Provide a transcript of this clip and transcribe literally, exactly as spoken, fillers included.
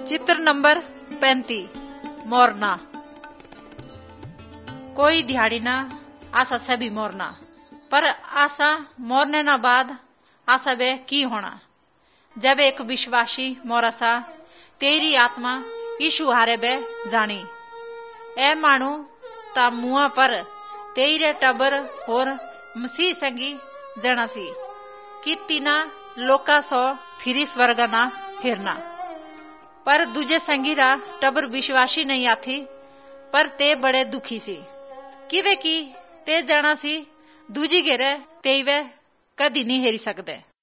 चित्र नंबर पैंतीस मोरना। कोई दिहाड़ी ना आशा से भी मोरना, पर आशा मोरने ना बाद आशा बे की होना। जब एक विश्वासी मोरसा तेरी आत्मा यीशु हारे बे जानी, ए मानू ता मुआ पर तेरे टबर और मसीह संगी जनासी कि तीना लोका सो फिरी स्वर्ग ना फिरना। पर दूजे संगी रा टबर विश्वासी नहीं आथी, पर ते बड़े दुखी सी कि वे की ते जाना सी दूजी घेरे ते वे कदी नहीं हेरी सकदे।